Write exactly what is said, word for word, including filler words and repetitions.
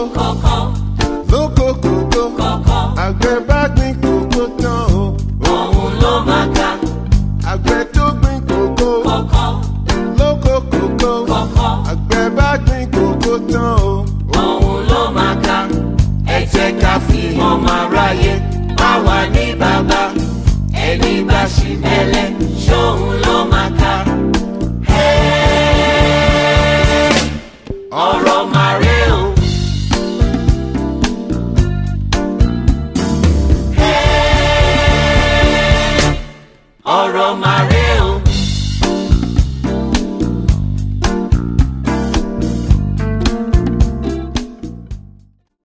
kọ̀kọ́ lóko kòkó kọ̀kọ́ àgbẹ̀ bá gbin kòkó tán o òun ló máa ká àgbẹ̀ tó gbin kòkó kọ̀kọ́ lóko kòkó kọ̀kọ́ àgbẹ̀ bá gbin kòkó tán o òun ló máa ká. Ẹ jẹ́ ká fi ọmọ aráyé báwa ní bàbá ẹni bá ṣì mẹ́lẹ̀ ṣóun ló máa ká. ọ̀rọ̀ máa.